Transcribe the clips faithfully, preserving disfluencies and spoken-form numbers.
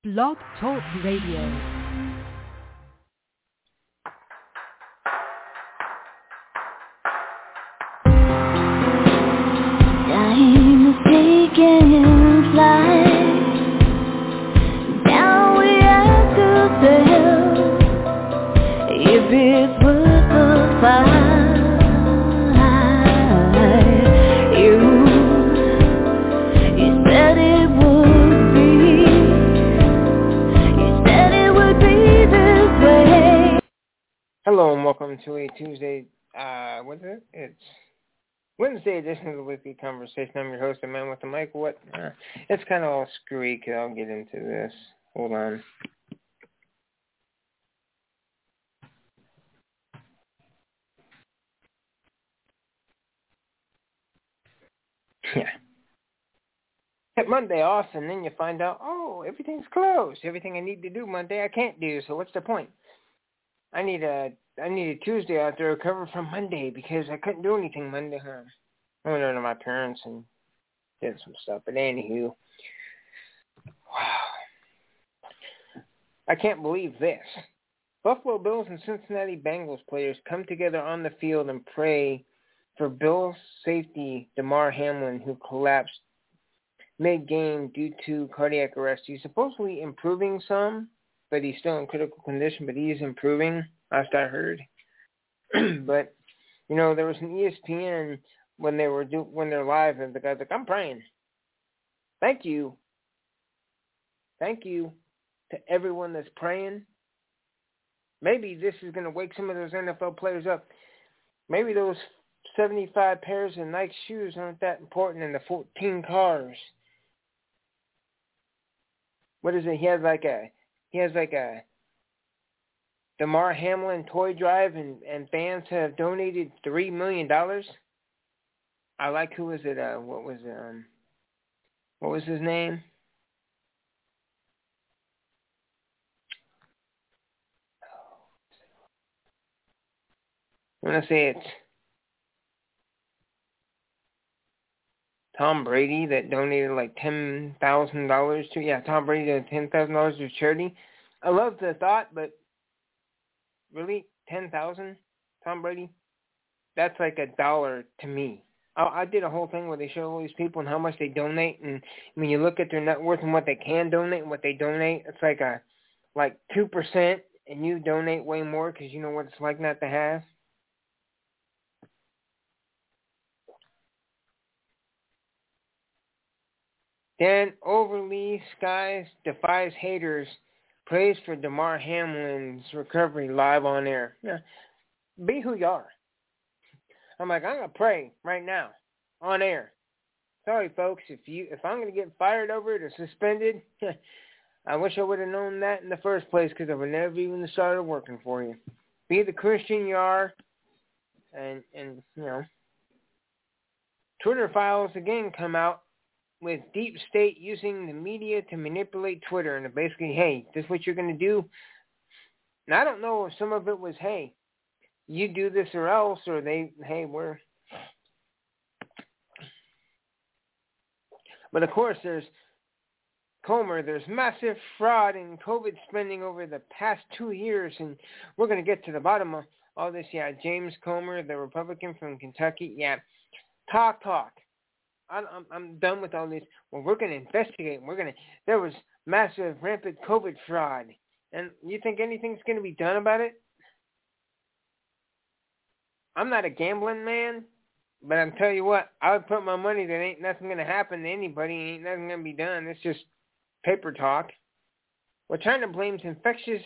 Blog Talk Radio. Time is taking flight. Now we have to tell if it's worth the fight. You, you said it would be. You said it would be this way. Hello and welcome to a Tuesday. Uh, what is it? It's Wednesday edition of the Weekly Conversation. I'm your host, the man with the mic. What? Uh, it's kind of all screwy because I'll get into this. Hold on. Yeah. Get Monday off, and then you find out, oh, everything's closed. Everything I need to do Monday, I can't do. So what's the point? I need a I need a Tuesday out to recover from Monday because I couldn't do anything Monday. Huh? I went over to my parents and did some stuff. But anywho, wow. I can't believe this. Buffalo Bills and Cincinnati Bengals players come together on the field and pray for Bills safety Damar Hamlin, who collapsed mid-game due to cardiac arrest. He's supposedly improving some, but he's still in critical condition, but he is improving, last I heard. But, you know, there was an E S P N when they were do, when they're live, and the guy's like, I'm praying. Thank you. Thank you to everyone that's praying. Maybe this is going to wake some of those N F L players up. Maybe those seventy-five pairs of Nike shoes aren't that important in the fourteen cars. What is it? He has like a he has like a Damar Hamlin toy drive, and, and fans have donated three million dollars. I like who was it? Uh, what was um what was his name? I'm gonna say it's Tom Brady that donated like ten thousand dollars to yeah Tom Brady donated ten thousand dollars to charity. I love the thought, but really ten thousand, Tom Brady? That's like a dollar to me. I, I did a whole thing where they show all these people and how much they donate, and when you look at their net worth and what they can donate and what they donate, it's like a like two percent, and you donate way more because you know what it's like not to have. Dan Overly Skies defies haters. Praise for Damar Hamlin's recovery live on air. Yeah, be who you are. I'm like, I'm gonna pray right now on air. Sorry, folks, if you if I'm gonna get fired over it or suspended, I wish I would have known that in the first place because I would never even started working for you. Be the Christian you are, and and you know, Twitter files again come out with deep state using the media to manipulate Twitter, and basically, hey, this is what you're going to do. And I don't know if some of it was, hey, you do this or else, or they, hey, we're... But of course, there's Comer, there's massive fraud in COVID spending over the past two years, and we're going to get to the bottom of all this. Yeah, James Comer, the Republican from Kentucky, yeah, talk, talk. I'm, I'm done with all this. Well, we're going to investigate. We're going to. There was massive, rampant COVID fraud, and you think anything's going to be done about it? I'm not a gambling man, but I'm telling you what, I would put my money that ain't nothing going to happen to anybody. Ain't nothing going to be done. It's just paper talk. Well, China blames infectious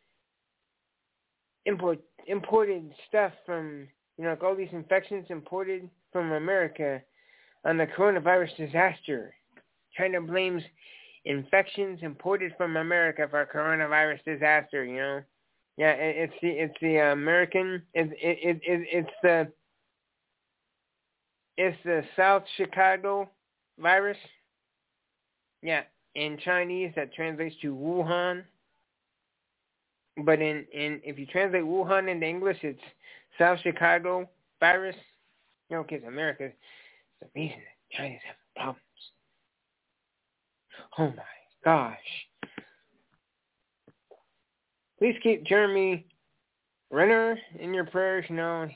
import imported stuff from you know like all these infections imported from America on the coronavirus disaster. China blames infections imported from America for coronavirus disaster, you know. Yeah, it, it's the it's the American it, it, it, it's the it's the South Chicago virus. Yeah, in Chinese that translates to Wuhan. But in, in if you translate Wuhan into English, it's South Chicago virus. You know, because America the reason that China's having problems. Oh my gosh. please keep Jeremy Renner in your prayers. You know,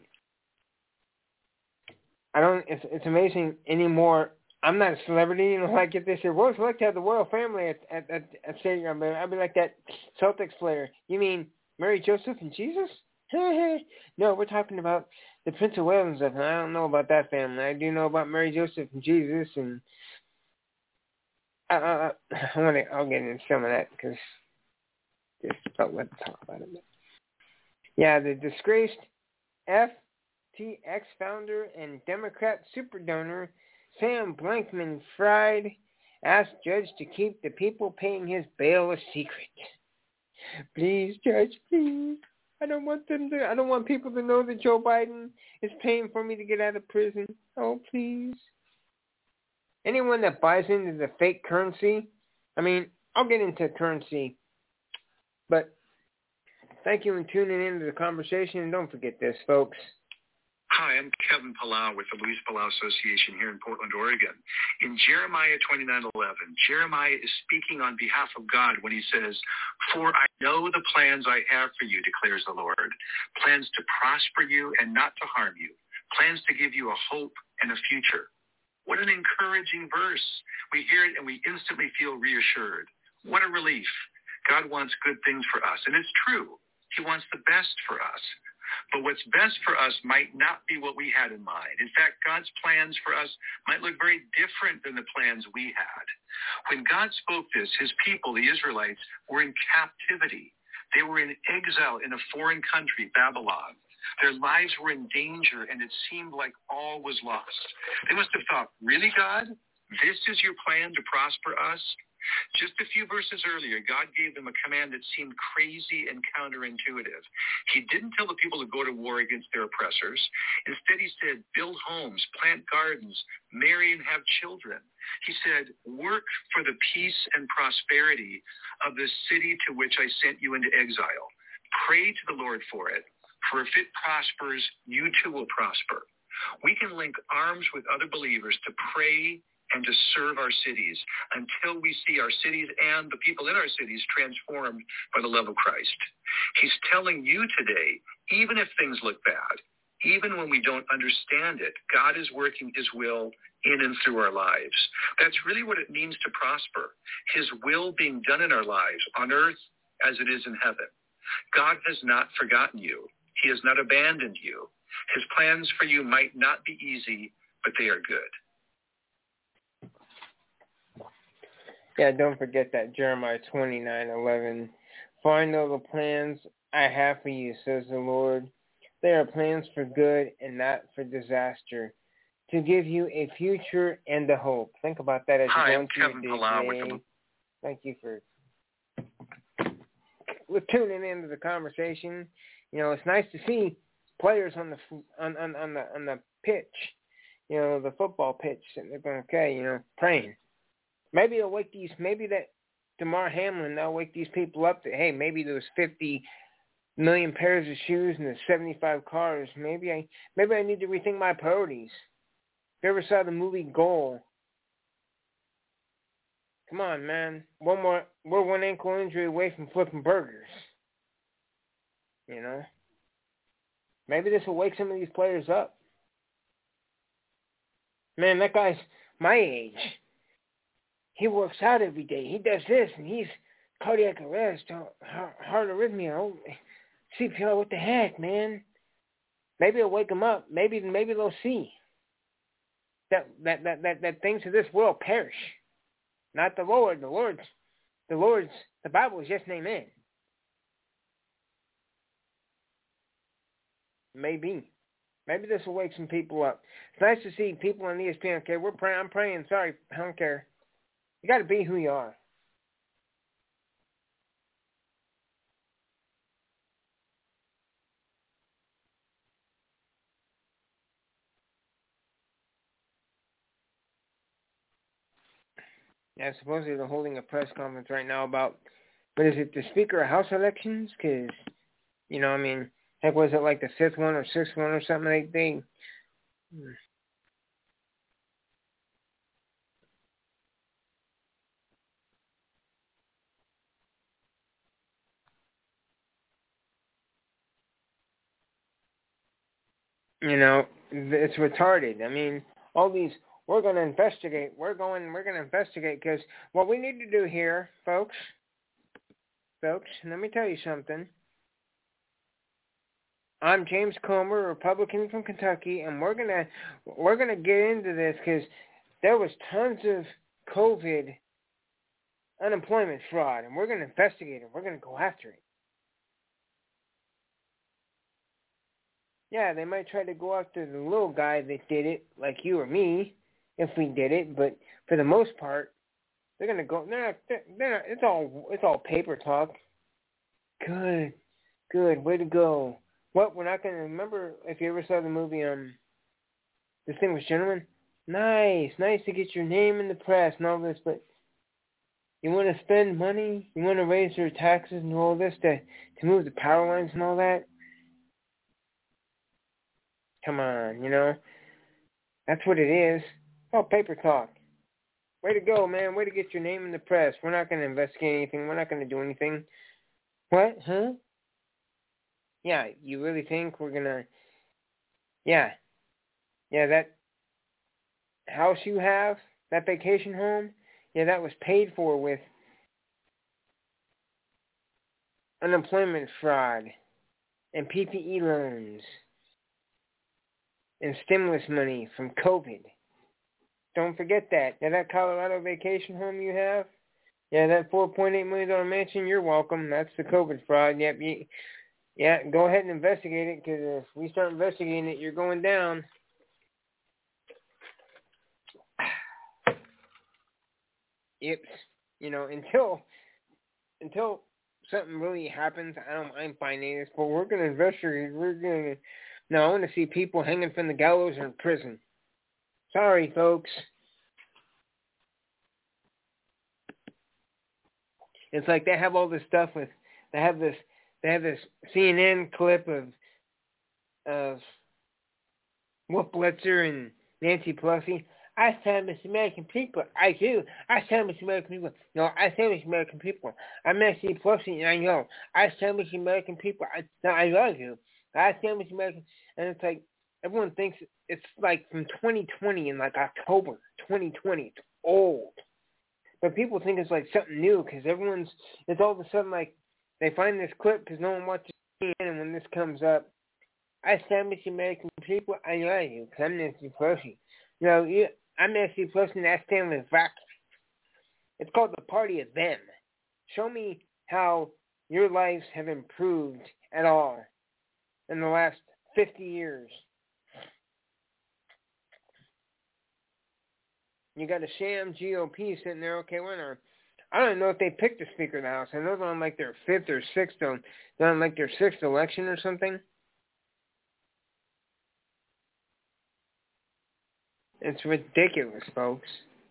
I don't. It's it's amazing anymore. I'm not a celebrity, you know. Like if they say, "Well, select to have the royal family at at at, at stadium," I'd be like that Celtics player. You mean Mary, Joseph, and Jesus? No, we're talking about the Prince of Wales and stuff. And I don't know about that family. I do know about Mary, Joseph, and Jesus, and I, I, I want to. I'll get into some of that because just felt like to talk about it. Yeah, the disgraced F T X founder and Democrat super donor Sam Bankman-Fried asked judge to keep the people paying his bail a secret. Please, judge, please. I don't want them to. I don't want people to know that Joe Biden is paying for me to get out of prison. Oh, please. Anyone that buys into the fake currency, I mean, I'll get into currency, but thank you for tuning into the conversation. And don't forget this, folks. Hi, I'm Kevin Palau with the Luis Palau Association here in Portland, Oregon. In Jeremiah twenty-nine eleven, Jeremiah is speaking on behalf of God when he says, "For I know the plans I have for you, declares the Lord, plans to prosper you and not to harm you, plans to give you a hope and a future." What an encouraging verse. We hear it and we instantly feel reassured. What a relief. God wants good things for us, and it's true. He wants the best for us. But what's best for us might not be what we had in mind. In fact, God's plans for us might look very different than the plans we had. When God spoke this, his people, the Israelites, were in captivity. They were in exile in a foreign country, Babylon. Their lives were in danger, and it seemed like all was lost. They must have thought, really, God? This is your plan to prosper us? Just a few verses earlier, God gave them a command that seemed crazy and counterintuitive. He didn't tell the people to go to war against their oppressors. Instead, he said, build homes, plant gardens, marry and have children. He said, work for the peace and prosperity of the city to which I sent you into exile. Pray to the Lord for it, for if it prospers, you too will prosper. We can link arms with other believers to pray and to serve our cities until we see our cities and the people in our cities transformed by the love of Christ. He's telling you today, even if things look bad, even when we don't understand it, God is working his will in and through our lives. That's really what it means to prosper, his will being done in our lives on earth as it is in heaven. God has not forgotten you. He has not abandoned you. His plans for you might not be easy, but they are good. Yeah, don't forget that Jeremiah twenty-nine eleven. For I know the plans I have for you, says the Lord. They are plans for good and not for disaster, to give you a future and a hope. Think about that as Hi, you're I'm going Kevin through Palau your day. with the... Thank you for we're tuning into the conversation. You know, it's nice to see players on the on on, on the on the pitch, you know, the football pitch, and they're going, okay, you know, praying. Maybe it'll wake these, maybe that Damar Hamlin, that'll wake these people up that, hey, maybe there was fifty million pairs of shoes and there's seventy-five cars. Maybe I, maybe I need to rethink my priorities. If you ever saw the movie Goal, come on, man. One more, we're one ankle injury away from flipping burgers. You know? Maybe this will wake some of these players up. Man, that guy's my age. He works out every day. He does this, and he's cardiac arrest, heart arrhythmia, C P R. What the heck, man? Maybe it'll wake them up. Maybe, maybe they'll see that that that that, that things of this world perish. Not the Lord. The Lord's, the Lord's. The Bible is yes and amen. Maybe, maybe this will wake some people up. It's nice to see people on E S P N. Okay, we're praying. I'm praying. Sorry, I don't care. You got to be who you are. Yeah, supposedly they're holding a press conference right now about, what is it, the Speaker of House elections? Because, you know, I mean, heck, was it like the fifth one or sixth one or something like that? You know, it's retarded. I mean, all these, we're going to investigate, we're going, we're going to investigate, because what we need to do here, folks, folks, let me tell you something. I'm James Comer, Republican from Kentucky, and we're going to, we're going to get into this, because there was tons of COVID unemployment fraud, and we're going to investigate it. We're going to go after it. Yeah, they might try to go after the little guy that did it, like you or me, if we did it. But for the most part, they're gonna go. They're not. They're, they're not. It's all. It's all paper talk. Good, good. Way to go. What? We're not gonna remember if you ever saw the movie um, Distinguished Gentleman. Nice, nice to get your name in the press and all this. But you want to spend money? You want to raise your taxes and all this to to move the power lines and all that? Come on, you know. That's what it is. Oh, paper talk. Way to go, man. Way to get your name in the press. We're not going to investigate anything. We're not going to do anything. What? Huh? Yeah, you really think we're going to... Yeah. Yeah, that house you have, that vacation home, yeah, that was paid for with unemployment fraud and P P E loans. And stimulus money from COVID. Don't forget that. Now, that Colorado vacation home you have, yeah, that four point eight million dollars mansion, you're welcome. That's the COVID fraud. Yep. You, yeah, go ahead and investigate it, because if we start investigating it, you're going down. Yep. You know, until until something really happens, I don't mind finding this, but we're going to investigate. We're going to... No, I want to see people hanging from the gallows or in prison. Sorry, folks. It's like they have all this stuff with, they have this, they have this C N N clip of, of Wolf Blitzer and Nancy Pelosi. I stand with the American people. I do. I stand with the American people. No, I stand with the American people. I'm Nancy Pelosi, and I know. I stand with the American people. I, no, I love you. I stand with the American, and it's like everyone thinks it's like from twenty twenty in like October twenty twenty. It's old, but people think it's like something new because everyone's. It's all of a sudden like they find this clip because no one watches C N N, and when this comes up, I stand with the American people. I love you because I'm Nancy Pelosi. You know, you, I'm Nancy Pelosi, and I stand with V A C. It's called the Party of Them. Show me how your lives have improved at all in the last fifty years. You got a sham G O P sitting there. Okay, winner. I don't know if they picked the Speaker of the House. I know they're on like their fifth or sixth. They're on like their sixth election or something. It's ridiculous, folks.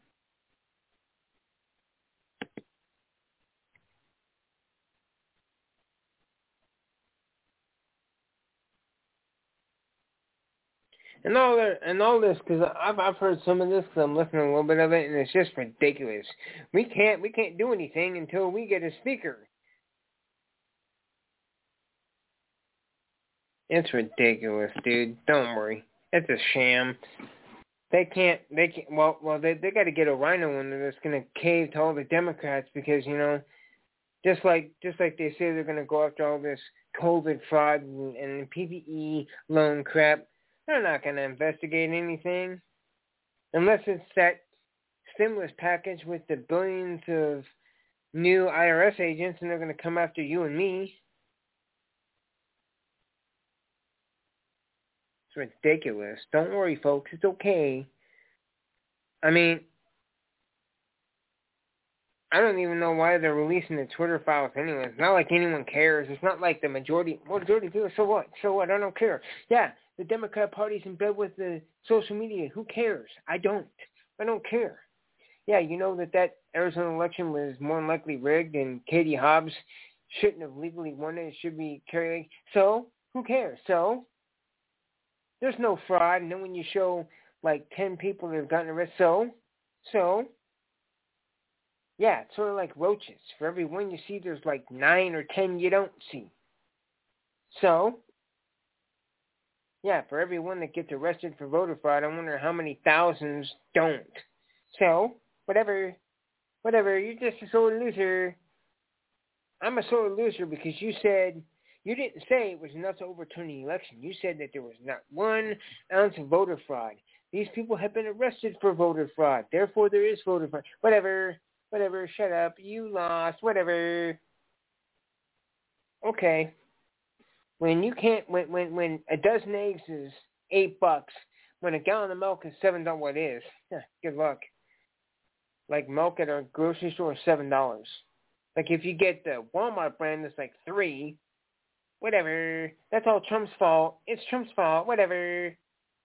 And all that, and all this, because I've I've heard some of this, because I'm listening to a little bit of it, and it's just ridiculous. We can't we can't do anything until we get a speaker. It's ridiculous, dude. Don't worry, it's a sham. They can't. They can't. Well, well, they they got to get a rhino in there that's gonna cave to all the Democrats, because you know, just like just like they say they're gonna go after all this COVID fraud and, and P P E loan crap. They're not going to investigate anything unless it's that stimulus package with the billions of new I R S agents, and they're going to come after you and me. It's ridiculous. Don't worry, folks. It's okay. I mean, I don't even know why they're releasing the Twitter files anyway. It's not like anyone cares. It's not like the majority, majority people, so what? So what? I don't care. Yeah. The Democrat Party's in bed with the social media. Who cares? I don't. I don't care. Yeah, you know that that Arizona election was more than likely rigged, and Katie Hobbs shouldn't have legally won it. It should be carried. So, who cares? So, there's no fraud. And then when you show like ten people that have gotten arrested, so, so, yeah, it's sort of like roaches. For every one you see, there's like nine or ten you don't see. So, Yeah, for everyone that gets arrested for voter fraud, I wonder how many thousands don't. So, whatever, whatever, you're just a sore loser. I'm a sore loser because you said, you didn't say it was enough to overturn the election. You said that there was not one ounce of voter fraud. These people have been arrested for voter fraud. Therefore, there is voter fraud. Whatever, whatever, shut up. You lost, whatever. Okay. When you can't, when, when, when a dozen eggs is eight bucks, when a gallon of milk is seven dollars, what is? Good luck. Like milk at a grocery store is seven dollars. Like if you get the Walmart brand, it's like three. Whatever. That's all Trump's fault. It's Trump's fault. Whatever.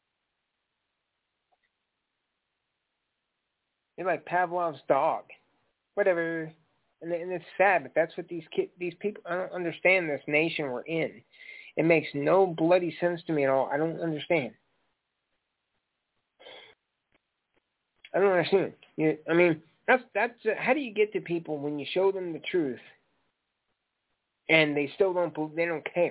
You're like Pavlov's dog. Whatever. And, and it's sad, but that's what these kid, these people, I don't understand this nation we're in. It makes no bloody sense to me at all. I don't understand. I don't understand. You, I mean, that's, that's, uh, how do you get to people when you show them the truth and they still don't, they don't care?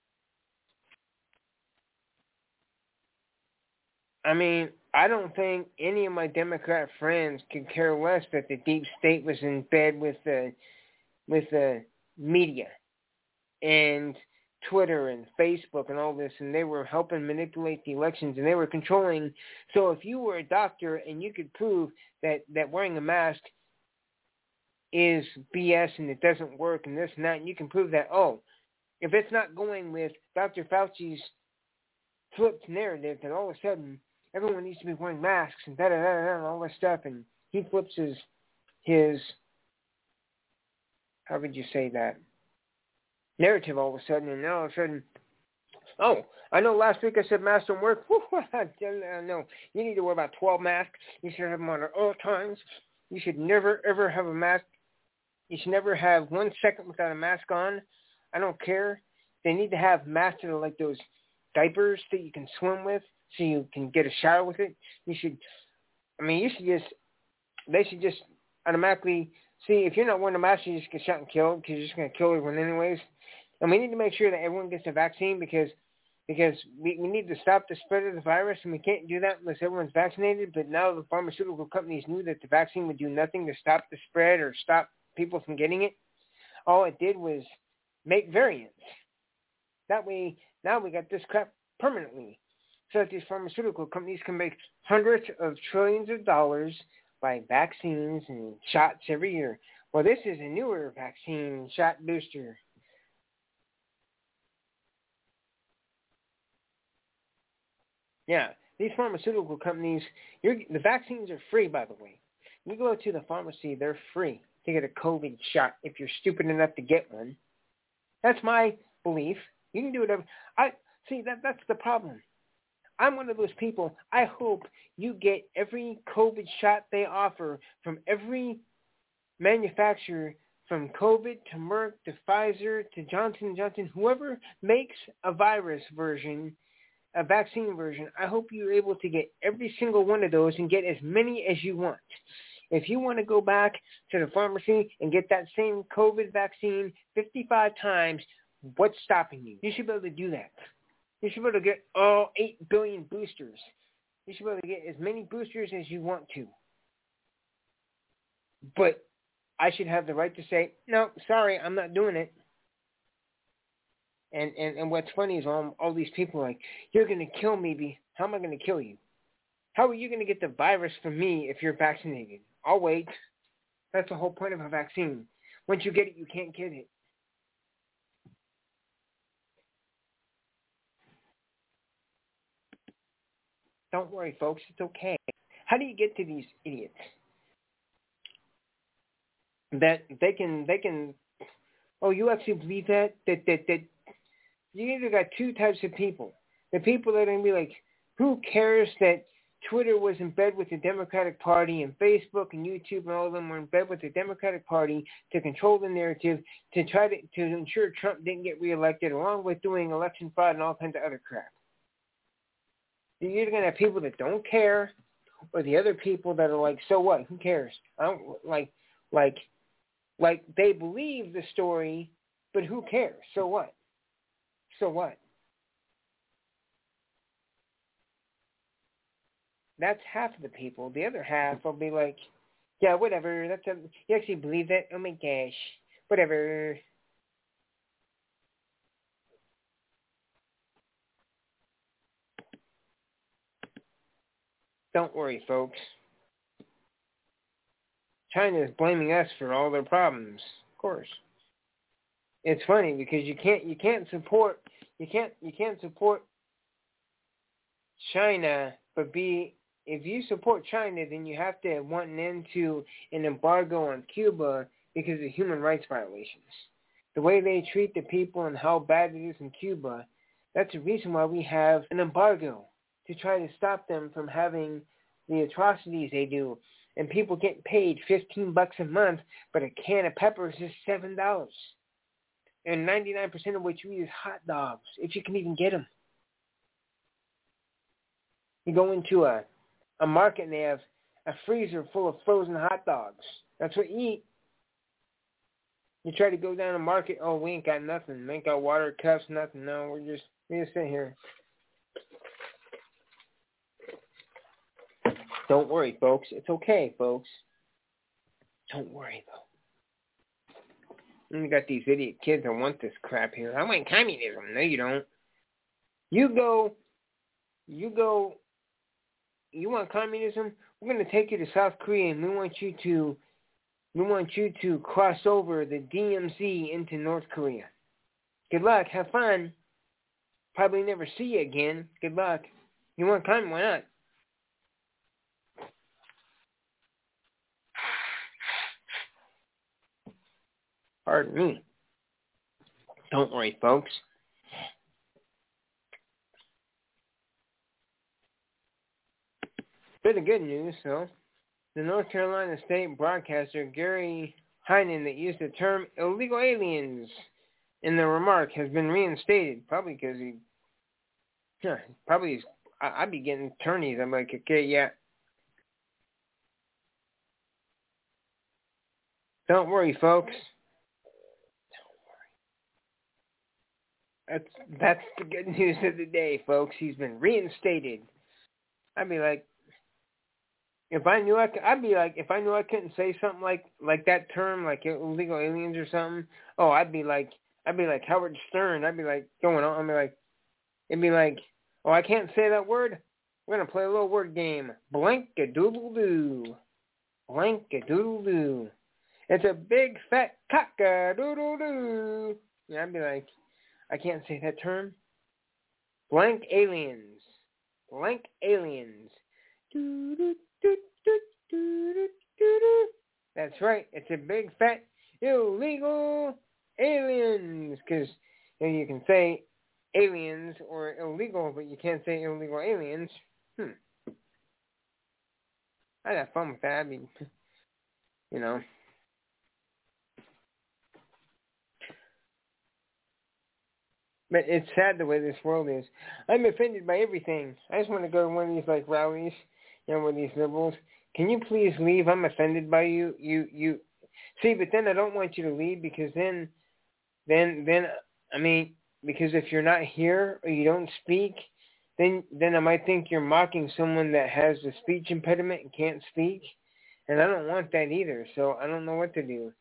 I mean, I don't think any of my Democrat friends could care less that the deep state was in bed with the with the media and Twitter and Facebook and all this, and they were helping manipulate the elections, and they were controlling. So if you were a doctor and you could prove that, that wearing a mask is B S and it doesn't work and this and that, and you can prove that, oh, if it's not going with Doctor Fauci's flipped narrative, then all of a sudden everyone needs to be wearing masks and da da da da and all this stuff, and he flips his his how would you say that narrative all of a sudden, and all of a sudden, oh, I know last week I said masks don't work. No, you need to wear about twelve masks. You should have them on at all times. You should never ever have a mask. You should never have one second without a mask on. I don't care. They need to have masks that are like those diapers that you can swim with, so you can get a shower with it. You should, I mean, you should just, they should just automatically, see, if you're not wearing a mask, you just get shot and killed because you're just going to kill everyone anyways. And we need to make sure that everyone gets the vaccine because because we, we need to stop the spread of the virus, and we can't do that unless everyone's vaccinated. But now the pharmaceutical companies knew that the vaccine would do nothing to stop the spread or stop people from getting it. All it did was make variants. That way, now we got this crap permanently, so that these pharmaceutical companies can make hundreds of trillions of dollars by vaccines and shots every year. Well, this is a newer vaccine shot booster. Yeah, these pharmaceutical companies, you're, the vaccines are free, by the way. You go to the pharmacy, they're free to get a COVID shot if you're stupid enough to get one. That's my belief. You can do whatever. I see that. That's the problem. I'm one of those people. I hope you get every COVID shot they offer from every manufacturer, from COVID to Merck to Pfizer to Johnson and Johnson, whoever makes a virus version, a vaccine version. I hope you're able to get every single one of those and get as many as you want. If you want to go back to the pharmacy and get that same COVID vaccine fifty-five times, what's stopping you? You should be able to do that. You should be able to get all eight billion boosters. You should be able to get as many boosters as you want to. But I should have the right to say, no, sorry, I'm not doing it. And and, and what's funny is all, all these people are like, you're going to kill me. Be How am I going to kill you? How are you going to get the virus from me if you're vaccinated? I'll wait. That's the whole point of a vaccine. Once you get it, you can't get it. Don't worry, folks. It's okay. How do you get to these idiots? That they can, they can, oh, you actually believe that? That, that, that, you either got two types of people. The people that are going to be like, who cares that Twitter was in bed with the Democratic Party and Facebook and YouTube and all of them were in bed with the Democratic Party to control the narrative, to try to, to ensure Trump didn't get reelected, along with doing election fraud and all kinds of other crap. You're either going to have people that don't care, or the other people that are like, so what? Who cares? I don't like, like, like they believe the story, but who cares? So what? So what? that's half of the people. The other half will be like, yeah, whatever. That's a, you actually believe that? Oh my gosh, whatever. Don't worry, folks. China is blaming us for all their problems. Of course. It's funny because you can't you can't support you can't you can't support China but be if you support China then you have to want an end to an embargo on Cuba because of human rights violations. The way they treat the people and how bad it is in Cuba, that's the reason why we have an embargo to try to stop them from having the atrocities they do. And people get paid fifteen bucks a month, but a can of peppers is seven dollars. And ninety-nine percent of what you eat is hot dogs, if you can even get them. You go into a, a market and they have a freezer full of frozen hot dogs. That's what you eat. You try to go down a market, oh, we ain't got nothing. We ain't got water cups, nothing. No, we're just, we're just sitting here. Don't worry, folks. It's okay, folks. Don't worry, though. And you got these idiot kids that want this crap here. I want communism. No, you don't. You go, you go, you want communism? We're going to take you to South Korea, and we want you to, we want you to cross over the D M Z into North Korea. Good luck. Have fun. Probably never see you again. Good luck. You want communism? Why not? Pardon me. Don't worry, folks. Bit of good news, though. The North Carolina state broadcaster Gary Heinen that used the term illegal aliens in the remark has been reinstated. Probably because he, yeah, probably he's, I, I'd be getting attorneys. I'm like, okay, yeah. Don't worry, folks. That's that's the good news of the day, folks. He's been reinstated. I'd be like, if I knew I, could, I'd be like, if I knew I couldn't say something like like that term, like illegal aliens or something. Oh, I'd be like, I'd be like Howard Stern. I'd be like going on. I'd be like, it'd be like, oh, I can't say that word. We're gonna play a little word game. Blank-a-doodle-doo. Blank-a-doodle-doo. It's a big fat cock-a-doodle-doo. Yeah, I'd be like, I can't say that term. Blank aliens. Blank aliens. That's right. It's a big fat illegal aliens. Because you know, you can say aliens or illegal, but you can't say illegal aliens. Hmm. I got fun with that. I mean, you know. But it's sad the way this world is. I'm offended by everything. I just want to go to one of these like rallies, you know, with these liberals. Can you please leave? I'm offended by you. You, you. See, but then I don't want you to leave because then, then, then, I mean, because if you're not here or you don't speak, then, then I might think you're mocking someone that has a speech impediment and can't speak, and I don't want that either. So I don't know what to do.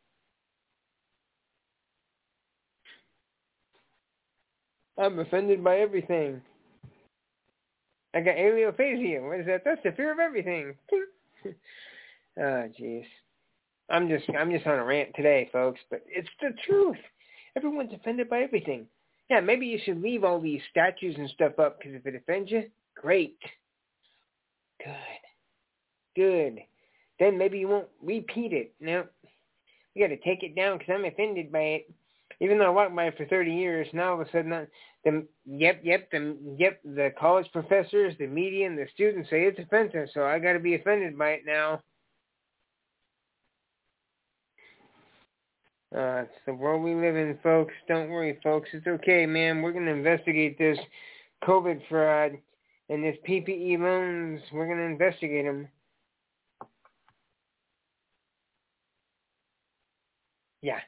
I'm offended by everything. I got aliophasia. What is that? That's the fear of everything. Oh, jeez. I'm just, I'm just on a rant today, folks. But it's the truth. Everyone's offended by everything. Yeah, maybe you should leave all these statues and stuff up because if it offends you, great. Good. Good. Then maybe you won't repeat it. No, you got to take it down because I'm offended by it. Even though I walked by it for thirty years, now all of a sudden, the yep, yep, the yep, the college professors, the media, and the students say it's offensive, so I got to be offended by it now. Uh, it's the world we live in, folks. Don't worry, folks. It's okay, man. We're gonna investigate this COVID fraud and this P P E loans. We're gonna investigate them. Yeah.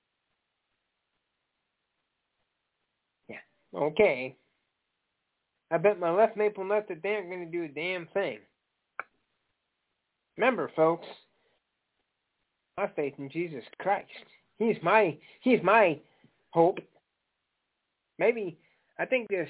Okay. I bet my left maple nut that they aren't going to do a damn thing. Remember, folks, my faith in Jesus Christ. He's my He's my hope. Maybe I think this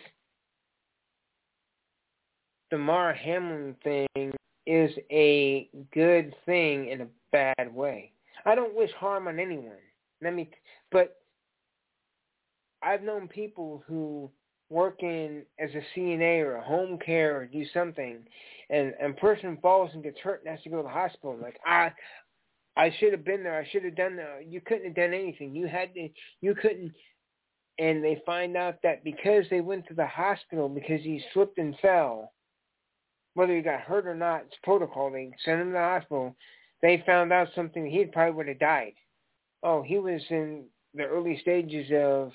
Damar Hamlin thing is a good thing in a bad way. I don't wish harm on anyone. Let me, but I've known people who work in as a C N A or a home care or do something, and, and a person falls and gets hurt and has to go to the hospital. Like, I I should have been there. I should have done that. You couldn't have done anything. You had to, you couldn't. And they find out that because they went to the hospital because he slipped and fell, whether he got hurt or not, it's protocol. They sent him to the hospital. They found out something. He probably would have died. Oh, he was in the early stages of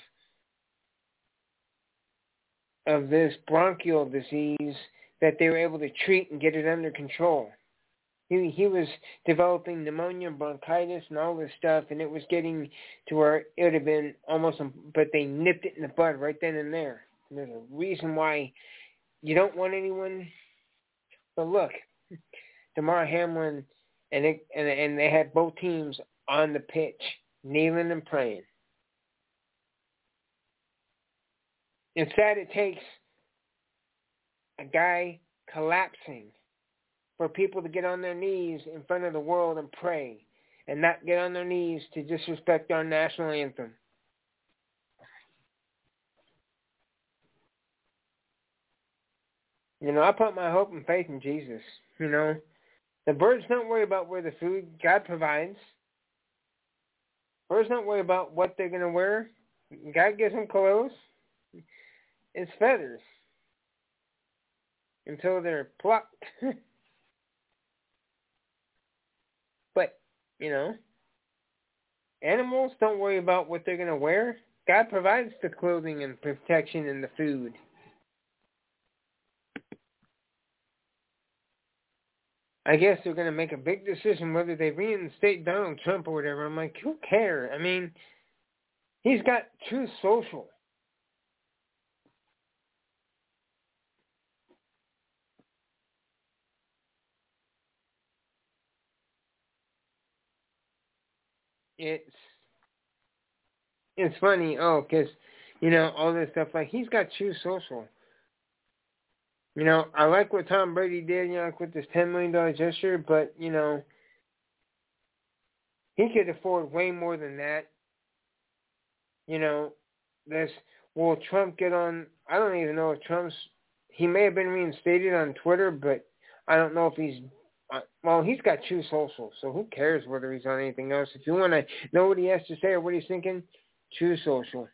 of this bronchial disease that they were able to treat and get it under control. He he was developing pneumonia, bronchitis, and all this stuff, and it was getting to where it would have been almost, but they nipped it in the bud right then and there. And there's a reason why you don't want anyone. But look, Damar Hamlin, and it, and and they had both teams on the pitch, kneeling and praying. It's sad it takes a guy collapsing for people to get on their knees in front of the world and pray, and not get on their knees to disrespect our national anthem. You know, I put my hope and faith in Jesus. You know, the birds don't worry about where the food God provides. Birds don't worry about what they're going to wear. God gives them clothes. It's feathers until they're plucked. But, you know, animals don't worry about what they're going to wear. God provides the clothing and protection and the food. I guess they're going to make a big decision whether they reinstate Donald Trump or whatever. I'm like, who cares? I mean, he's got Truth Social. It's it's funny, oh, because, you know, all this stuff, like, he's got Truth Social. You know, I like what Tom Brady did, you know, like with this ten million dollars gesture, but, you know, he could afford way more than that. You know, this, will Trump get on, I don't even know if Trump's, he may have been reinstated on Twitter, but I don't know if he's, uh, well, he's got Truth Social, so who cares whether he's on anything else? If you want to know what he has to say or what he's thinking, Truth Social.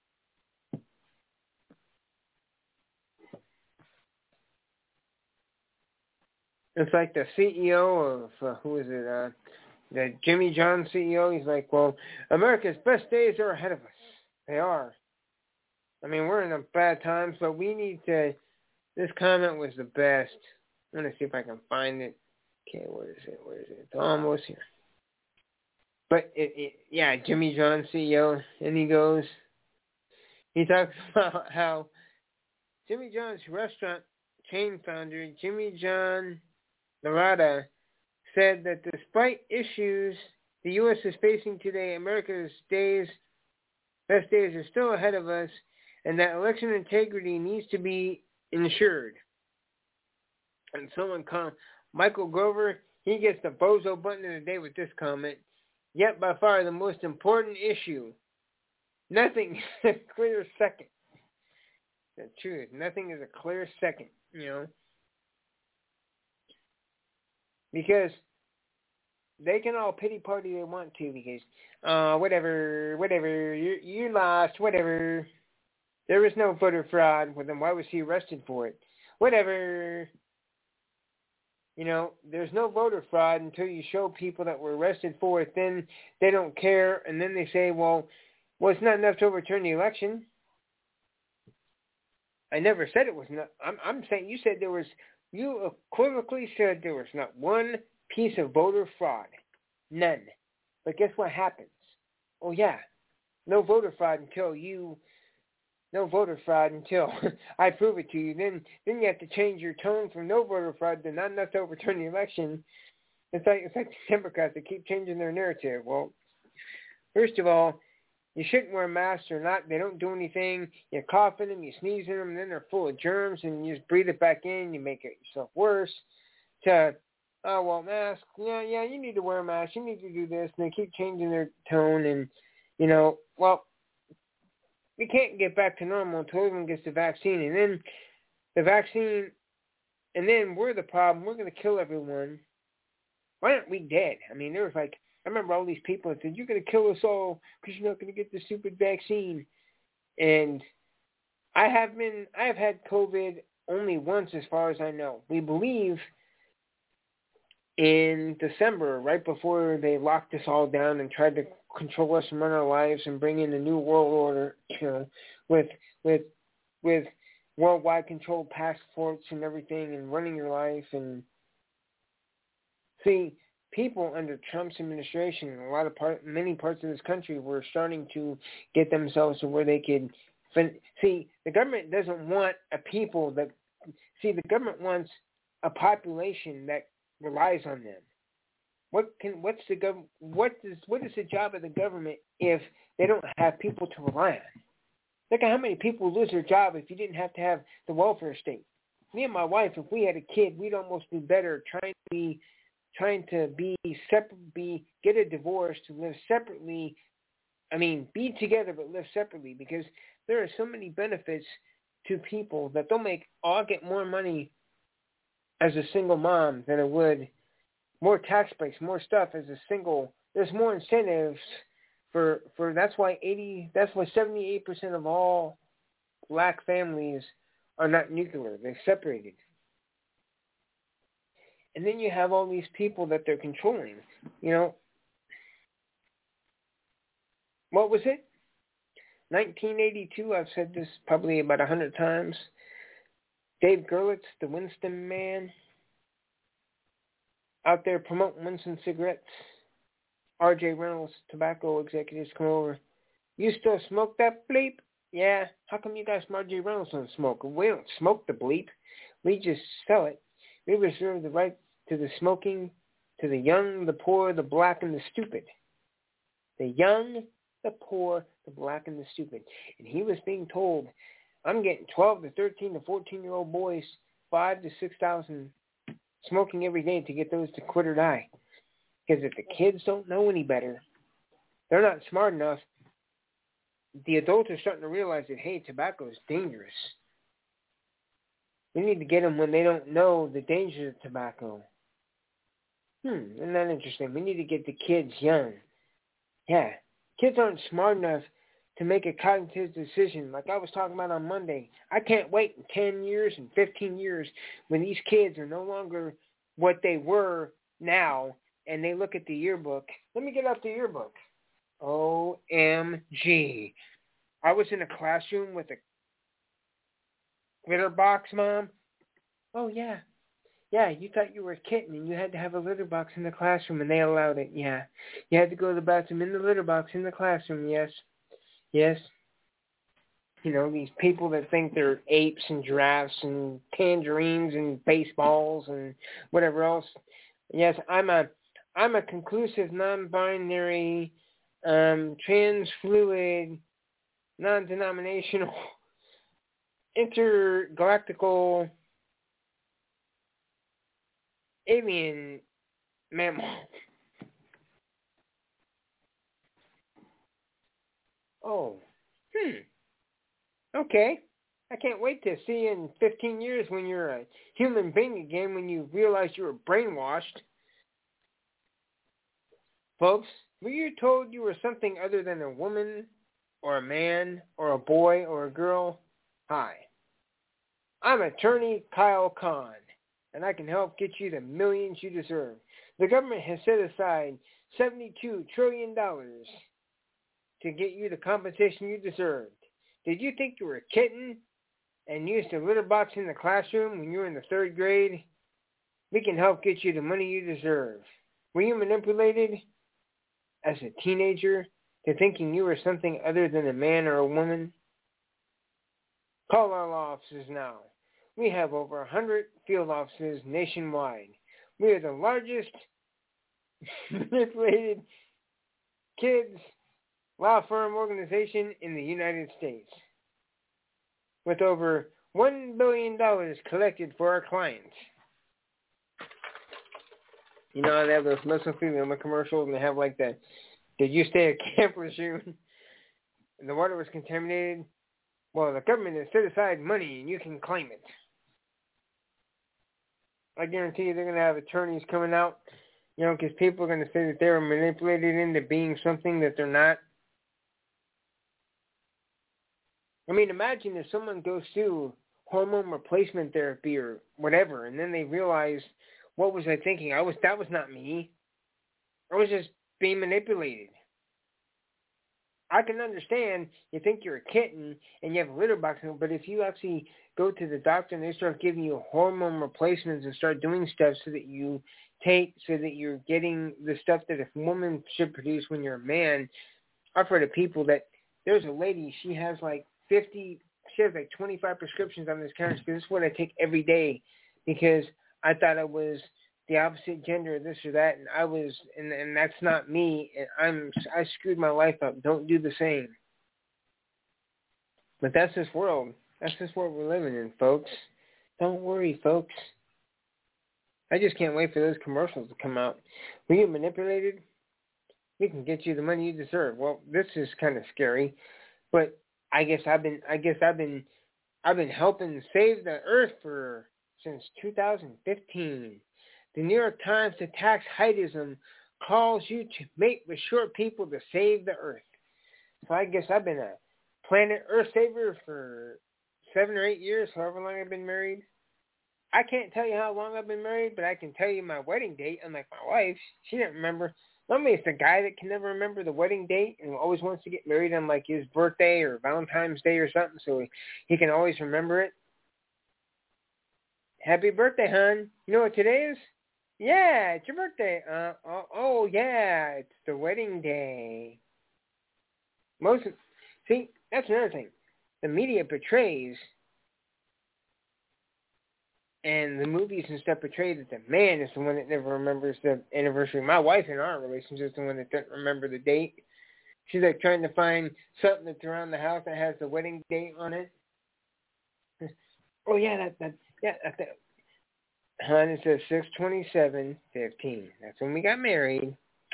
It's like the C E O of, uh, who is it, uh, the Jimmy John C E O. He's like, well, America's best days are ahead of us. They are. I mean, we're in a bad times, but we need to, this comment was the best. I'm going to see if I can find it. Okay, where is it? Where is it? It's almost here. But, it, it, yeah, Jimmy John C E O, and he goes, he talks about how Jimmy John's restaurant chain founder, Jimmy John Narada, said that despite issues the U S is facing today, America's days, best days are still ahead of us, and that election integrity needs to be ensured. And someone called Michael Grover, he gets the bozo button of the day with this comment. Yet by far the most important issue. Nothing is a clear second. The truth. Nothing is a clear second, you know. Because they can all pity party they want to because, uh, whatever, whatever, you you lost, whatever. There was no voter fraud. Well, then why was he arrested for it? Whatever. You know, there's no voter fraud until you show people that were arrested for it. Then they don't care, and then they say, well, well, it's not enough to overturn the election. I never said it was not. I'm, I'm saying you said there was, you equivocally said there was not one piece of voter fraud. None. But guess what happens? Oh, yeah. No voter fraud until you, no voter fraud until I prove it to you. Then then you have to change your tone from no voter fraud to not enough to overturn the election. It's like, it's like the Democrats that keep changing their narrative. Well, first of all, you shouldn't wear masks or not. They don't do anything. You cough in them, you sneeze in them, and then they're full of germs, and you just breathe it back in. You make it yourself worse. To, oh, well, mask, yeah, yeah, you need to wear a mask. You need to do this. And they keep changing their tone. And, you know, well, we can't get back to normal until everyone gets the vaccine. And then the vaccine, and then we're the problem. We're going to kill everyone. Why aren't we dead? I mean, there was like, I remember all these people that said, you're going to kill us all because you're not going to get the stupid vaccine. And I have been, I have had COVID only once as far as I know. We believe in December, right before they locked us all down and tried to control us and run our lives and bring in the new world order, you know, with, with, with worldwide controlled passports and everything and running your life. And see, people under Trump's administration in a lot of part, many parts of this country were starting to get themselves to where they could fin- see. The government doesn't want a people that see. The government wants a population that relies on them. What can? What's the gov? What is? What is the job of the government if they don't have people to rely on? Look at how many people lose their job if you didn't have to have the welfare state. Me and my wife, if we had a kid, we'd almost do better trying to be. trying to be separate, be get a divorce, to live separately. I mean, be together but live separately, because there are so many benefits to people that they'll make. I'll get more money as a single mom than it would, more tax breaks, more stuff as a single. There's more incentives for for. That's why eighty. That's why seventy-eight percent of all black families are not nuclear. They're separated. And then you have all these people that they're controlling. You know, what was it? nineteen eighty-two, I've said this probably about a hundred times. Dave Gerlitz, the Winston man, out there promoting Winston cigarettes. R J Reynolds, tobacco executives, come over. You still smoke that bleep? Yeah. How come you guys from R J Reynolds don't smoke? We don't smoke the bleep. We just sell it. We reserve the right to the smoking, to the young, the poor, the black, and the stupid. The young, the poor, the black, and the stupid. And he was being told, I'm getting twelve to thirteen to fourteen-year-old boys, five to six thousand smoking every day to get those to quit or die. Because if the kids don't know any better, they're not smart enough. The adults are starting to realize that, hey, tobacco is dangerous. We need to get them when they don't know the dangers of tobacco. Hmm, isn't that interesting? We need to get the kids young. Yeah, kids aren't smart enough to make a cognitive decision like I was talking about on Monday. I can't wait in ten years and fifteen years when these kids are no longer what they were now, and they look at the yearbook. Let me get out the yearbook. O M G. I was in a classroom with a litter box, Mom? Oh, yeah. Yeah, you thought you were a kitten and you had to have a litter box in the classroom and they allowed it. Yeah. You had to go to the bathroom in the litter box in the classroom. Yes. Yes. You know, these people that think they're apes and giraffes and tangerines and baseballs and whatever else. Yes, I'm a I'm a conclusive, non-binary, um, trans-fluid, non-denominational, intergalactical alien mammal. Oh, hmm. Okay. I can't wait to see you in fifteen years when you're a human being again, when you realize you were brainwashed. Folks, were you told you were something other than a woman or a man or a boy or a girl? Hi. I'm attorney Kyle Kahn, and I can help get you the millions you deserve. The government has set aside seventy-two trillion dollars to get you the compensation you deserved. Did you think you were a kitten and used a litter box in the classroom when you were in the third grade? We can help get you the money you deserve. Were you manipulated as a teenager to thinking you were something other than a man or a woman? Call our law offices now. We have over one hundred field offices nationwide. We are the largest manipulated kids law firm organization in the United States, with over one billion dollars collected for our clients. You know, they have those Muslim female commercials, and they have like the, did you stay at Camp Lejeune? And the water was contaminated. Well, the government has set aside money, and you can claim it. I guarantee you they're going to have attorneys coming out, you know, because people are going to say that they were manipulated into being something that they're not. I mean, imagine if someone goes through hormone replacement therapy or whatever, and then they realize, what was I thinking? I was that was not me. I was just being manipulated. I can understand you think you're a kitten and you have a litter box, but if you actually go to the doctor and they start giving you hormone replacements and start doing stuff so that you take, so that you're getting the stuff that a woman should produce when you're a man. I've heard of people that, there's a lady, she has like fifty, she has like twenty-five prescriptions on this counter. This is what I take every day because I thought I was the opposite gender, this or that, and I was, and, and that's not me, and I'm, I screwed my life up. Don't do the same. But that's this world. That's this world we're living in, folks. Don't worry, folks. I just can't wait for those commercials to come out. When you're manipulated, we can get you the money you deserve. Well, this is kind of scary, but I guess I've been, I guess I've been, I've been helping save the earth for since two thousand fifteen. The New York Times attacks heightism, calls you to mate with short people to save the earth. So I guess I've been a planet Earth saver for seven or eight years, however long I've been married. I can't tell you how long I've been married, but I can tell you my wedding date, unlike my wife. She didn't remember. Normally it's the guy that can never remember the wedding date and always wants to get married on like his birthday or Valentine's Day or something so he, he can always remember it. Happy birthday, hon. You know what today is? Yeah, it's your birthday. Uh, oh, oh, yeah, it's the wedding day. Most, see, that's another thing. The media portrays, and the movies and stuff portray that the man is the one that never remembers the anniversary. My wife in our relationship is the one that doesn't remember the date. She's like trying to find something that's around the house that has the wedding date on it. Oh, yeah, that, that, yeah, that, that. Hon, it says six twenty-seven fifteen. That's when we got married.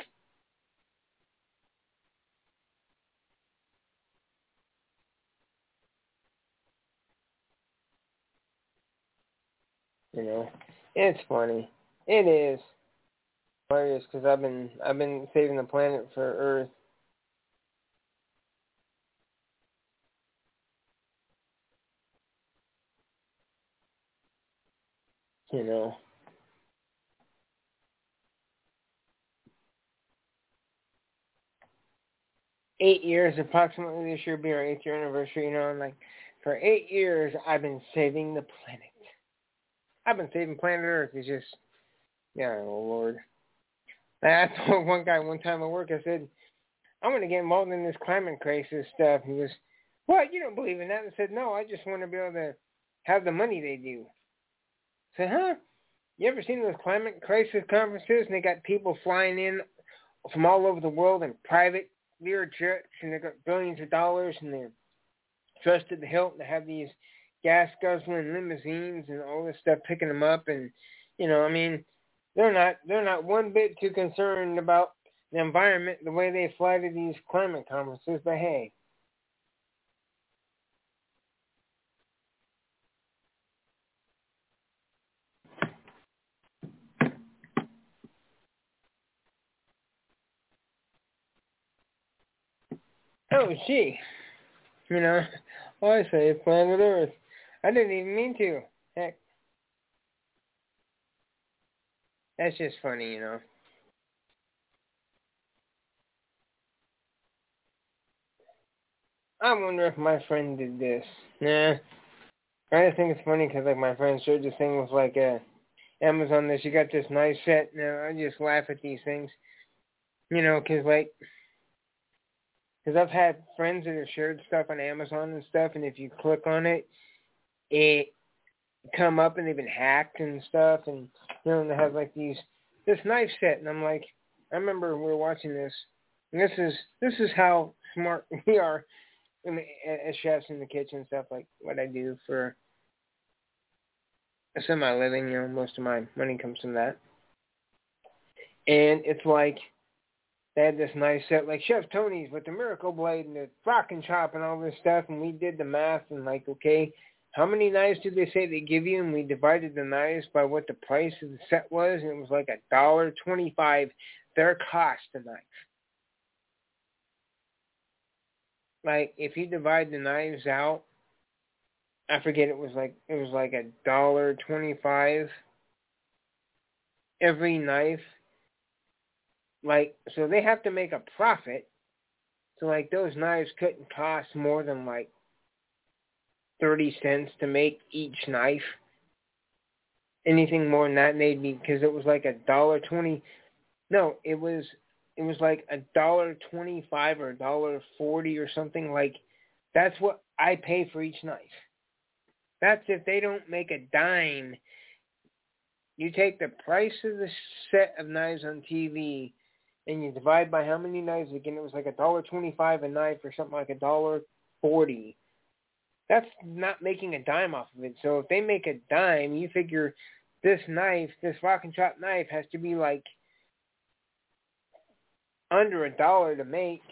You know, it's funny. It is hilarious because I've been I've been saving the planet for Earth. You know. Eight years, approximately this year will be our eighth year anniversary, you know, and like for eight years I've been saving the planet. I've been saving planet Earth. It's just, yeah, oh Lord. I told one guy one time at work, I said, I'm going to get involved in this climate crisis stuff. He goes, what, you don't believe in that? I said, no, I just want to be able to have the money they do. I said, huh? You ever seen those climate crisis conferences and they got people flying in from all over the world in private Lear jets, and they got billions of dollars, and they're trusted the hilt to have these gas guzzling limousines and all this stuff picking them up, and you know, I mean, they're not they're not one bit too concerned about the environment the way they fly to these climate conferences. But hey, oh gee, you know, well, I say planet Earth. I didn't even mean to. Heck. That's just funny, you know. I wonder if my friend did this. Nah. I just think it's funny because, like, my friend showed this thing with, like, uh, Amazon that she got this nice set. Now, I just laugh at these things. You know, because, like, Because I've had friends that have shared stuff on Amazon and stuff, and if you click on it, it come up and they've been hacked and stuff, and you know, and they have like these this knife set, and I'm like, I remember we were watching this, and this is this is how smart we are in the, as chefs in the kitchen and stuff, like what I do for a semi-living. You know, most of my money comes from that, and it's like they had this nice set, like Chef Tony's with the Miracle Blade and the Rock and Chop and all this stuff, and we did the math and like, okay, how many knives did they say they give you? And we divided the knives by what the price of the set was, and it was like a dollar twenty-five. Their cost a knife. Like if you divide the knives out, I forget it was like it was like a dollar twenty-five every knife. Like, so they have to make a profit. So, like, those knives couldn't cost more than, like, thirty cents to make each knife. Anything more than that, they'd be, because it was like a dollar twenty. No, it was, it was like a dollar twenty-five or a dollar forty or something. Like, that's what I pay for each knife. That's if they don't make a dime. You take the price of the set of knives on T V, and you divide by how many knives, again, it was like a dollar twenty-five a knife or something like a dollar forty. That's not making a dime off of it. So if they make a dime, you figure this knife, this Rock and Chop knife, has to be like under a dollar to make.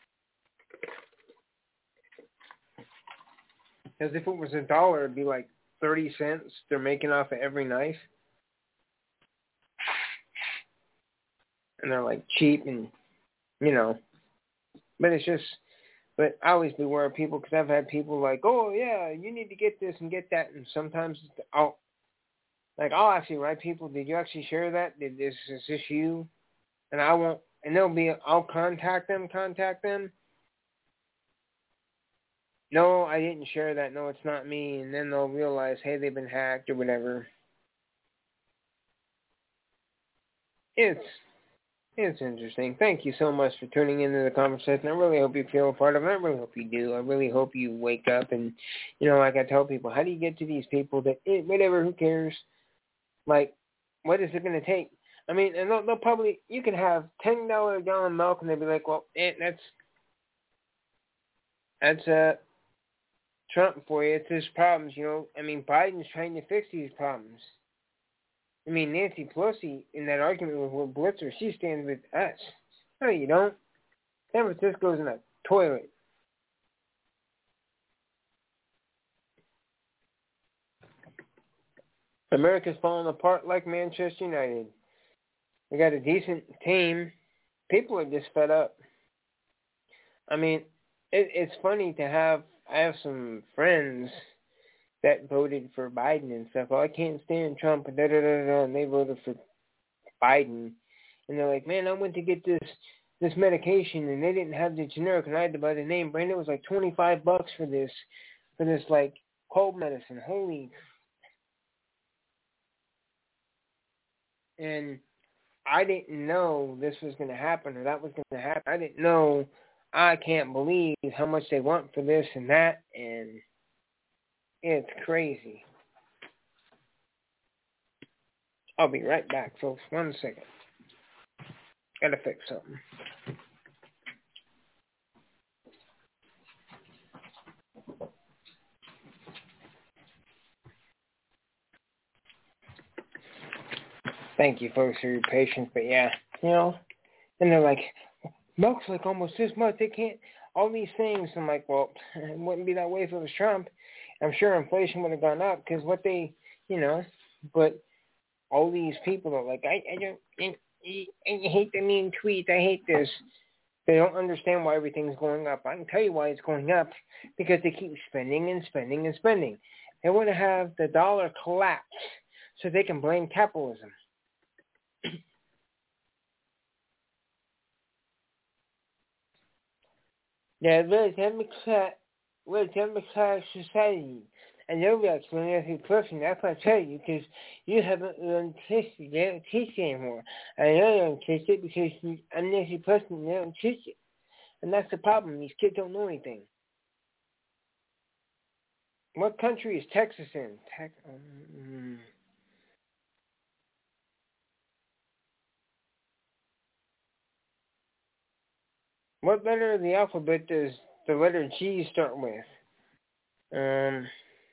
Because if it was a dollar, it'd be like thirty cents they're making off of every knife. And they're like cheap and, you know, but it's just, but I always beware of people because I've had people like, oh yeah, you need to get this and get that. And sometimes I'll, like, I'll actually write people, did you actually share that? Did this, is this you? And I won't, and they'll be, I'll contact them, contact them. No, I didn't share that. No, it's not me. And then they'll realize, hey, they've been hacked or whatever. It's, It's interesting. Thank you so much for tuning into the conversation. I really hope you feel a part of it. I really hope you do. I really hope you wake up and, you know, like I tell people, how do you get to these people that, eh, whatever, who cares? Like, what is it going to take? I mean, and they'll, they'll probably, you can have ten dollars a gallon milk and they'll be like, well, eh, that's, that's uh, Trump for you. It's his problems, you know. I mean, Biden's trying to fix these problems. I mean, Nancy Pelosi, in that argument with Will Blitzer, she stands with us. No, you don't. San Francisco's in a toilet. America's falling apart like Manchester United. They got a decent team. People are just fed up. I mean, it, it's funny to have, I have some friends that voted for Biden and stuff. Oh, I can't stand Trump, da da da da, and they voted for Biden. And they're like, man, I went to get this this medication and they didn't have the generic, and I had to buy the name brand. It was like twenty-five bucks for this, for this like cold medicine. Holy. And I didn't know this was going to happen or that was going to happen. I didn't know. I can't believe how much they want for this and that, and it's crazy. I'll be right back, folks. One second. Gotta fix something. Thank you, folks, for your patience. But yeah, you know, and they're like, milk's like almost this much. They can't, all these things. I'm like, well, it wouldn't be that way if it was Trump. I'm sure inflation would have gone up because what they, you know, but all these people are like, I, I don't, I, I hate the mean tweet. I hate this. They don't understand why everything's going up. I can tell you why it's going up, because they keep spending and spending and spending. They want to have the dollar collapse so they can blame capitalism. Yeah, we're a democrat, we're a democratic society. And nobody else is an every person. That's what I tell you, because you haven't learned to teach it. They don't teach it anymore. I know you don't teach it because you, I'm an every person. They don't teach it. And that's the problem. These kids don't know anything. What country is Texas in? Tex- um, what letter of the alphabet does the letter G start with? Um,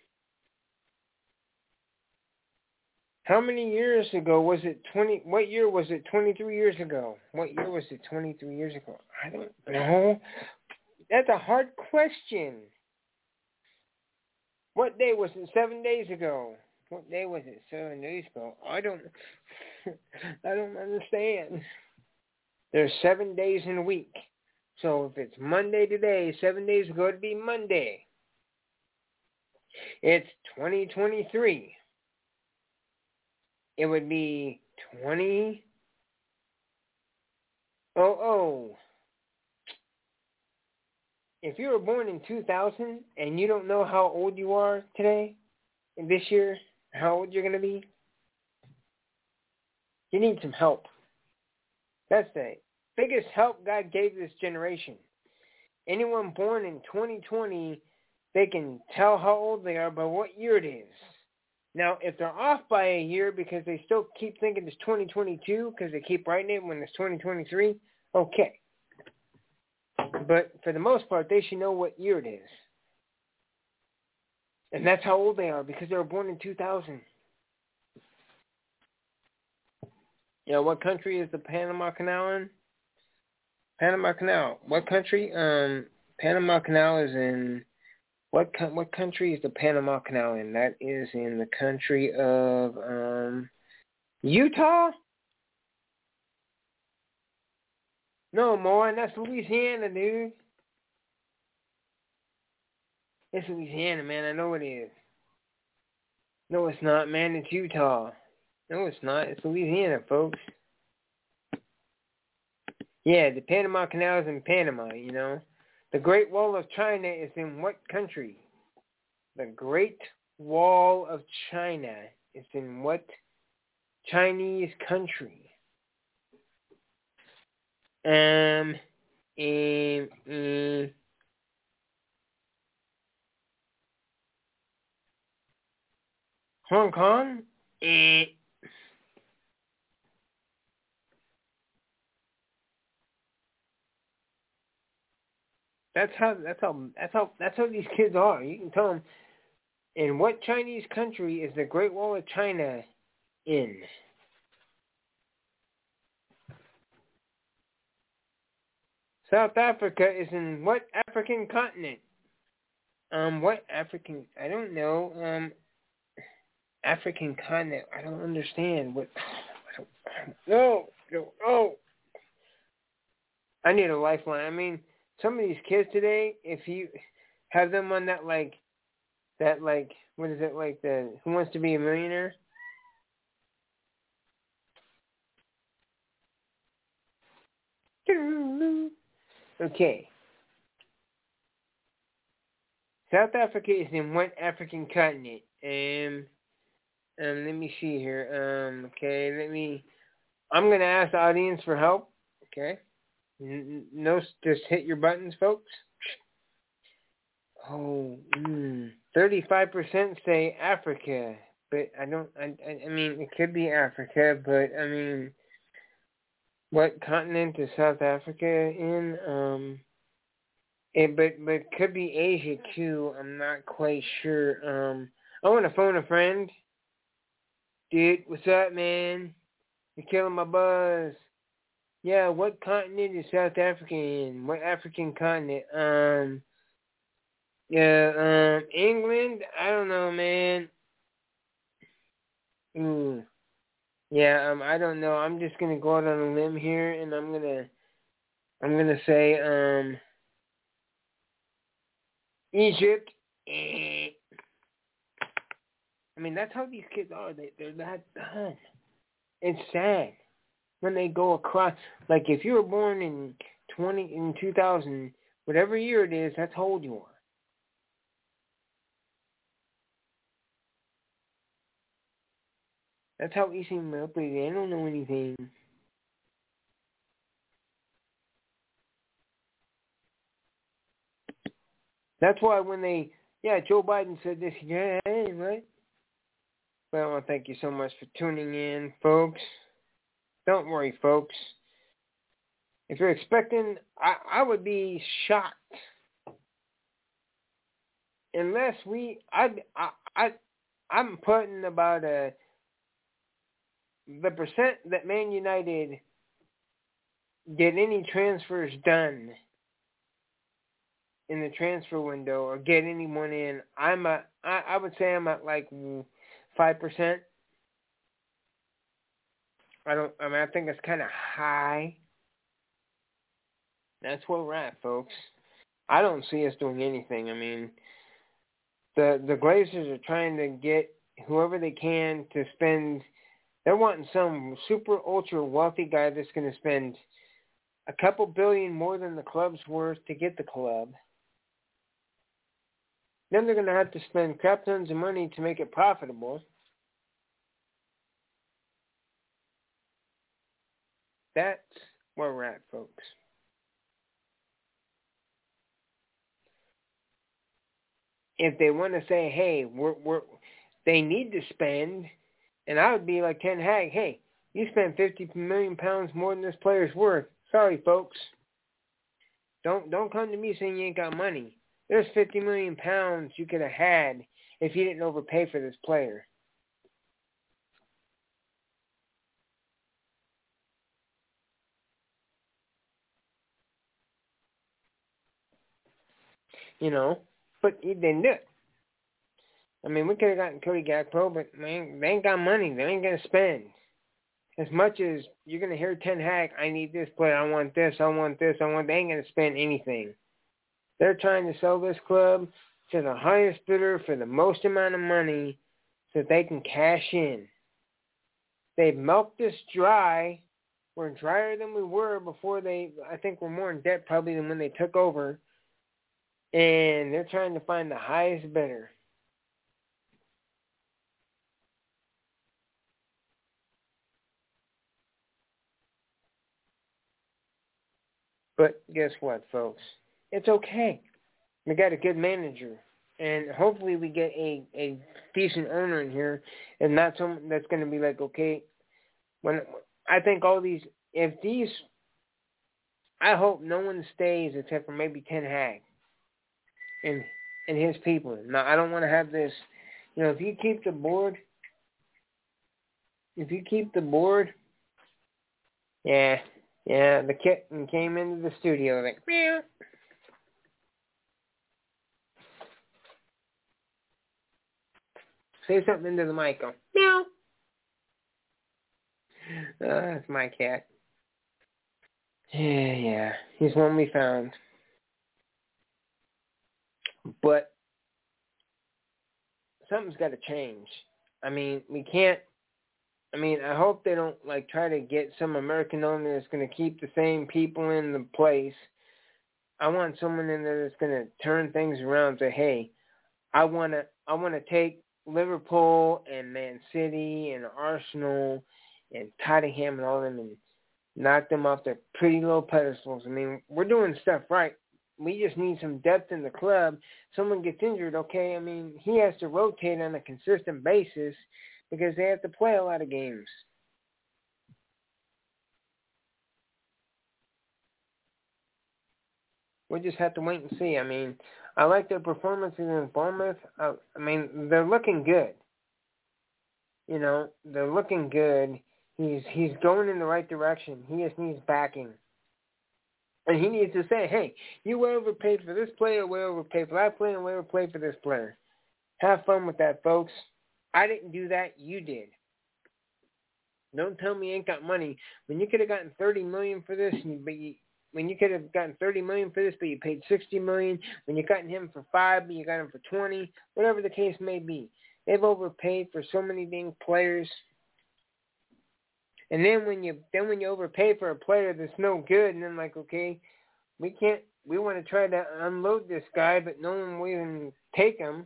how many years ago was it? Twenty. What year was it? Twenty-three years ago. What year was it? Twenty-three years ago. I don't know. That's a hard question. What day was it? Seven days ago. What day was it? Seven days ago. I don't. I don't understand. There's seven days in a week. So if it's Monday today, seven days ago it'd be Monday. It's twenty twenty-three. It would be twenty. Oh oh. If you were born in two thousand and you don't know how old you are today, this year, how old you're going to be, you need some help. That's the biggest help God gave this generation. Anyone born in twenty twenty, they can tell how old they are by what year it is. Now, if they're off by a year because they still keep thinking it's twenty twenty-two because they keep writing it when it's twenty twenty-three, okay. But for the most part, they should know what year it is. And that's how old they are because they were born in two thousand. You know, what country is the Panama Canal in? Panama Canal. What country? Um, Panama Canal is in... What co- what country is the Panama Canal in? That is in the country of um, Utah? No, more. That's Louisiana, dude. It's Louisiana, man. I know it is. No, it's not, man. It's Utah. No, it's not. It's Louisiana, folks. Yeah, the Panama Canal is in Panama, you know. The Great Wall of China is in what country? The Great Wall of China is in what Chinese country? Um, in, in Hong Kong? Eh. That's how. That's how. That's how. That's how these kids are. You can tell them. In what Chinese country is the Great Wall of China in? South Africa is in what African continent? Um, what African? I don't know. Um, African continent. I don't understand. What? I don't, no, no, oh. I need a lifeline. I mean, some of these kids today, if you have them on that like, that like, what is it like the Who Wants to Be a Millionaire? Okay. South Africa is in what African continent? Um, um, let me see here. Um, okay, let me. I'm gonna ask the audience for help. Okay. N- no, just hit your buttons, folks. Oh, mm, thirty-five percent say Africa, but I don't. I, I mean, it could be Africa, but I mean, what continent is South Africa in? Um. It, but but could be Asia too. I'm not quite sure. Um, I want to phone a friend. Dude, what's up, man? You're killing my buzz. Yeah, what continent is South Africa in? What African continent? Um, yeah, um, England. I don't know, man. Ooh, yeah. Um, I don't know. I'm just gonna go out on a limb here, and I'm gonna, I'm gonna say, um, Egypt. Eh. I mean, that's how these kids are. They, they're that dumb. It's sad when they go across. Like, if you were born in twenty in two thousand, whatever year it is, that's how old you are. That's how easy manipulated. They don't know anything. That's why when they, yeah, Joe Biden said this, yeah, right? Well, I want to thank you so much for tuning in, folks. Don't worry, folks. If you're expecting, I, I would be shocked unless we, I, I, I, I'm putting about a, the percent that Man United get any transfers done in the transfer window or get anyone in, I'm at, I, I would say I'm at like five percent. I don't, I mean, I think it's kind of high. That's where we're at, folks. I don't see us doing anything. I mean, the the Glazers are trying to get whoever they can to spend. They're wanting some super ultra wealthy guy that's going to spend a couple billion more than the club's worth to get the club. Then they're going to have to spend crap tons of money to make it profitable. That's where we're at, folks. If they want to say, hey, we're, we're, they need to spend, and I would be like Ten Hag, hey, you spent fifty million pounds more than this player's worth. Sorry, folks. Don't don't come to me saying you ain't got money. There's fifty million pounds you could have had if you didn't overpay for this player. You know, but they didn't do it. I mean, we could have gotten Cody Gakpo, but they ain't, they ain't got money. They ain't going to spend. As much as you're going to hear Ten Hag, I need this player, I want this, I want this, I want, they ain't going to spend anything. They're trying to sell this club to the highest bidder for the most amount of money so that they can cash in. They've milked us dry. We're drier than we were before they, I think we're more in debt probably than when they took over. And they're trying to find the highest bidder. But guess what, folks? It's okay. We got a good manager. And hopefully we get a, a decent owner in here and not someone that's going to be like, okay, when I think all these, if these, I hope no one stays except for maybe Ten Hag and, and his people. Now, I don't want to have this, you know, if you keep the board, if you keep the board, yeah, yeah, the kitten came into the studio like, meow. Say something into the mic. Go, meow. Uh, that's my cat. Yeah, yeah. He's one we found. But something's got to change. I mean, we can't, I mean, I hope they don't, like, try to get some American owner that's going to keep the same people in the place. I want someone in there that's going to turn things around and say, hey, I want to, I want to take Liverpool and Man City and Arsenal and Tottenham and all them and knock them off their pretty little pedestals. I mean, we're doing stuff right. We just need some depth in the club. Someone gets injured, okay, I mean, he has to rotate on a consistent basis because they have to play a lot of games. We'll just have to wait and see. I mean, I like their performances in Bournemouth. I, I mean, they're looking good. You know, they're looking good. He's he's going in the right direction. He just needs backing. And he needs to say, hey, you way overpaid for this player, way overpaid for that player, and way overpaid for this player. Have fun with that, folks. I didn't do that. You did. Don't tell me you ain't got money. When you could have gotten thirty million dollars for this, but you, when you could have gotten thirty million dollars for this, but you paid sixty million dollars, when you got him for five, but you got him for twenty, whatever the case may be. They've overpaid for so many dang players. And then when you then when you overpay for a player that's no good, and then like, okay, we can't, we want to try to unload this guy, but no one will even take him.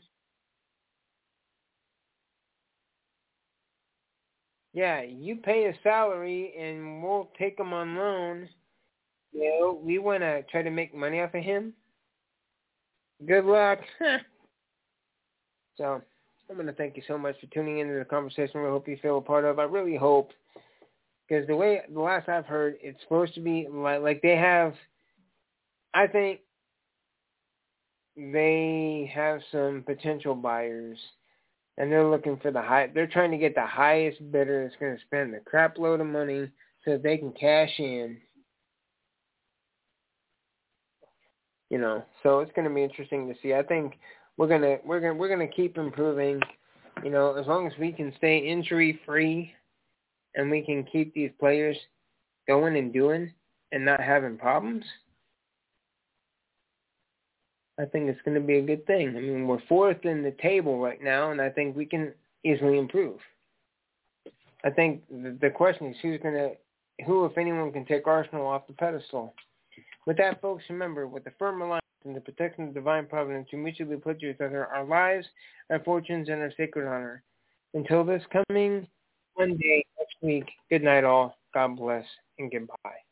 Yeah, you pay a salary and we'll take him on loan. You know, we want to try to make money off of him. Good luck. So I'm going to thank you so much for tuning into the conversation. We hope you feel a part of. I really hope, because the way the last I've heard, it's supposed to be like, like they have. I think they have some potential buyers, and they're looking for the high. They're trying to get the highest bidder that's going to spend a crap load of money so that they can cash in. You know, so it's going to be interesting to see. I think we're gonna we're gonna we're gonna keep improving. You know, as long as we can stay injury free, and we can keep these players going and doing and not having problems, I think it's going to be a good thing. I mean, we're fourth in the table right now, and I think we can easily improve. I think the question is who's going to, who, if anyone, can take Arsenal off the pedestal. With that, folks, remember, with the firm reliance and the protection of divine providence, we mutually put to each other our lives, our fortunes, and our sacred honor. Until this coming Monday next week, good night all, God bless, and goodbye.